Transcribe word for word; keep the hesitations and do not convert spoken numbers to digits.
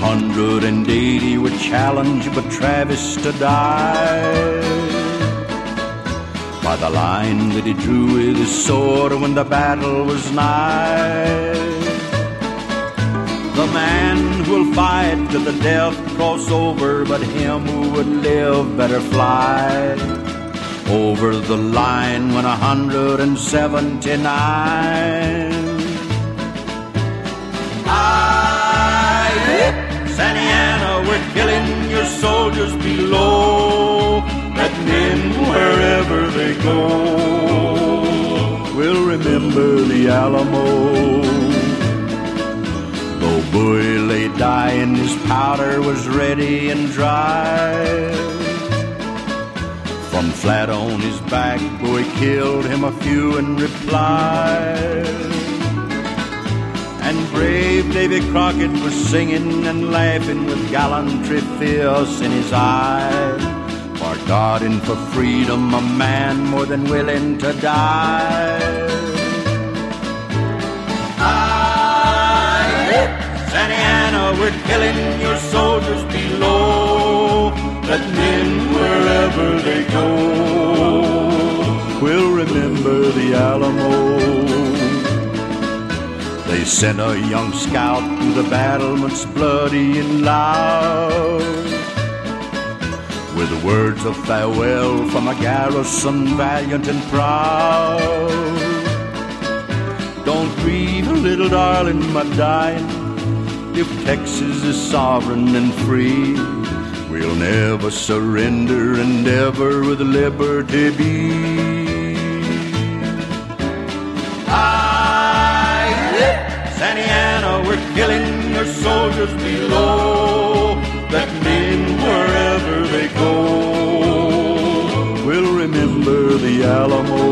hundred and eighty would challenge but Travis to die by the line that he drew with his sword when the battle was nigh. The man who'll fight to the death cross over, but him who would live better fly over the line when a hundred and seventy-nine. Aye, Santa Anna, we're killing your soldiers below. Let men wherever they go will remember the Alamo. Though Bowie lay dying, his powder was ready and dry. From flat on his back, Bowie killed him a few in reply. And brave Davy Crockett was singing and laughing with gallantry fierce in his eye. For God and for freedom, a man more than willing to die. Aye, Santa Anna, we're killing your soldiers below. Let men wherever they go will remember the Alamo. They sent a young scout through the battlements bloody and loud, with words of farewell from a garrison valiant and proud. Don't grieve, little darling, my dying. If Texas is sovereign and free, we'll never surrender and ever with liberty be. Aye, Santa Anna, we're killing your soldiers below. Let men wherever they go will remember the Alamo.